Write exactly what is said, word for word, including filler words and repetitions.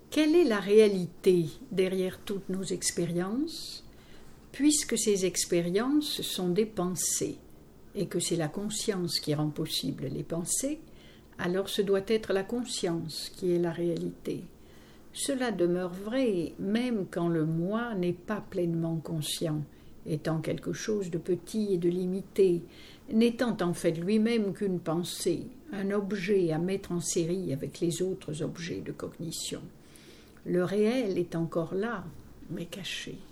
Quelle est la réalité derrière toutes nos expériences, puisque ces expériences sont des pensées et que c'est la conscience qui rend possible les pensées, alors ce doit être la conscience qui est la réalité. Cela demeure vrai même quand le moi n'est pas pleinement conscient, étant quelque chose de petit et de limité, n'étant en fait lui-même qu'une pensée, un objet à mettre en série avec les autres objets de cognition. Le réel est encore là, mais caché.